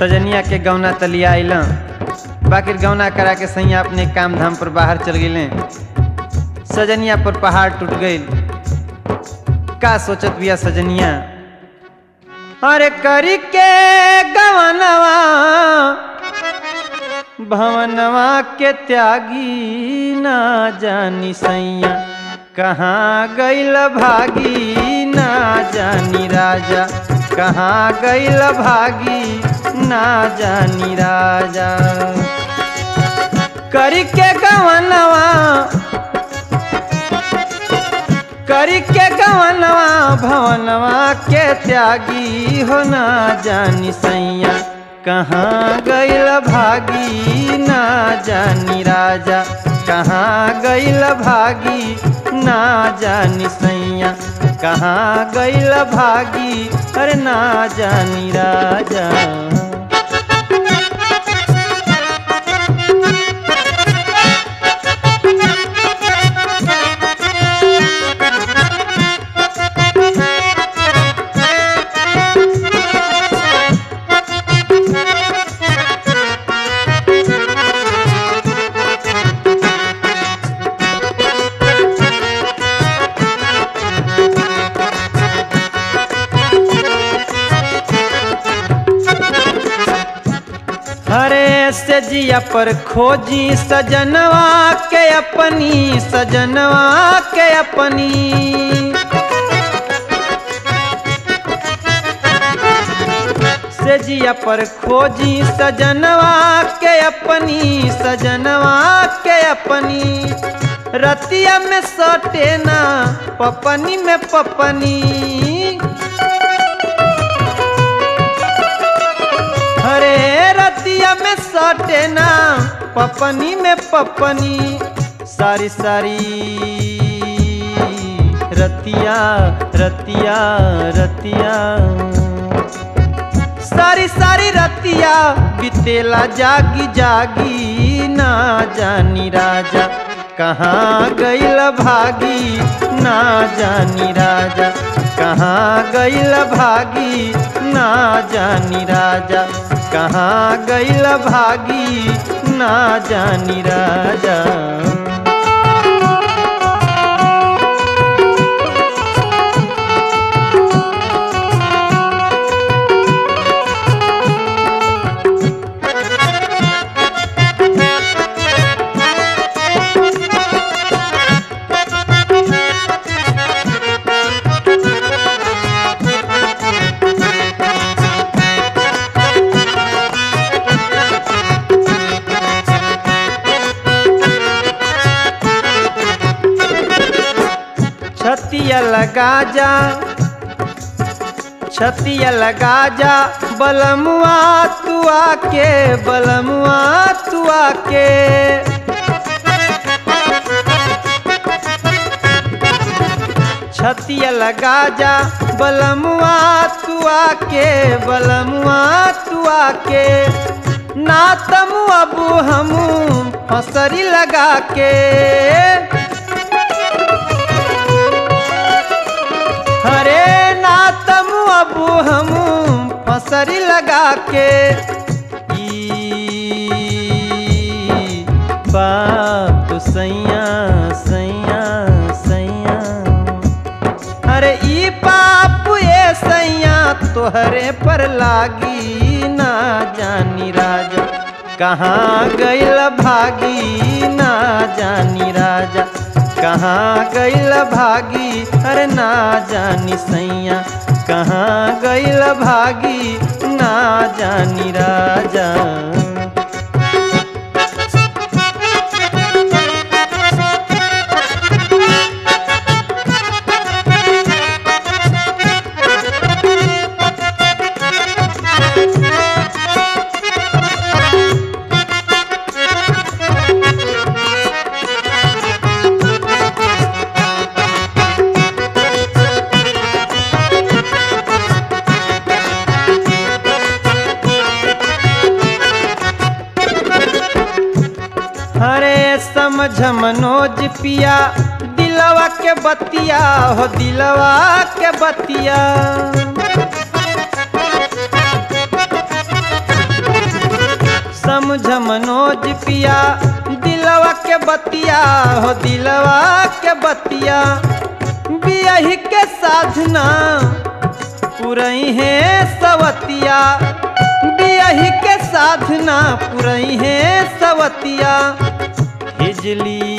सजनिया के गौना तलिया आइल बाकी गौना करा के सैया अपने काम धाम पर बाहर चल गए। सजनिया पर पहाड़ टूट गई। का सोचत बिया सजनिया, अरे करी के गवनवा भवनवा के त्यागी ना जानी सैया कहाँ गइल भागी ना जानी राजा कहाँ गइल भागी ना जानी राजा। करी के गवनवा भवनवा के त्यागी हो ना जानी सैया कहाँ गइल भागी ना जानी राजा कहाँ गइल भागी ना जानी सैया कहाँ गइल भागी अरे ना जानी राजा। हरे से जिया पर खोजी सजनवा के अपनी सजनवा के अपनी से जिया पर खोजी सजनवा के अपनी सजनवा के अपनी रतिया में सटे ना पपनी में पपनी हरे रतिया में सटे ना पपनी में पपनी सारी सारी रतिया रतिया रतिया सारी सारी रतिया बितेला जागी जागी ना जानी राजा कहाँ गइल भागी ना जानी राजा कहाँ गइल भागी ना जानी राजा कहाँ गइल भागी ना जानी राजा। छतिया लगा जा बलमुआ तू आके बलमुआ तू आके छतिया लगा जा बलमुआ तू आके बलमुआ तू आके ना तमु अबू हमू फसरी लगा के हरे ना तमु अबू हमू फसरी लगा के बाप सैया सैया सैया अरे ई पाप ये सैया तोहरे पर लागी ना जानी राजा कहाँ गइल भागी ना जानी राजा कहाँ गइल भागी अरे ना जानी सैया कहाँ गइल भागी ना जानी राजा। समझ मनोज पिया दिलवा के बतिया हो दिलवा के बतिया समझ मनोज पिया दिलवा के बतिया हो दिलवा के बतिया बियाही के साधना पुरई है सवतिया बियाही के साधना पुरई है सवतिया हिजली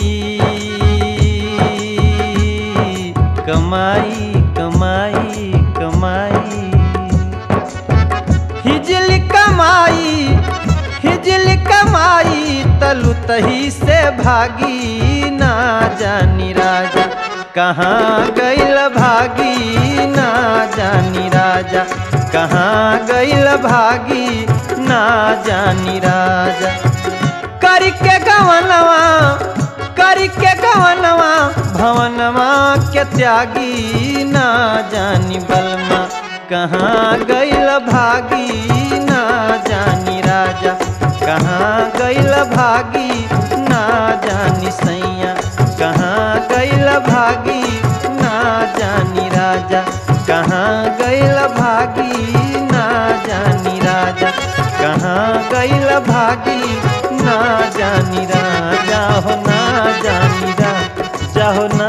कमाई कमाई कमाई हिजली कमाई हिजली कमाई तलु तही से भागी ना जानी राजा कहाँ गइल भागी ना जानी राजा कहाँ गइल भागी ना जानी राजा करके गवनवा भवनवा के त्यागी ना जानी बलमा कहाँ गइल भागी ना जानी राजा कहाँ गइल भागी ना जानी सैया कहाँ गइल भागी ना जानी राजा कहाँ गइल भागी ना जानी राजा कहाँ गइल भागी ना जानी राजा हो ना जानी राजा हो ना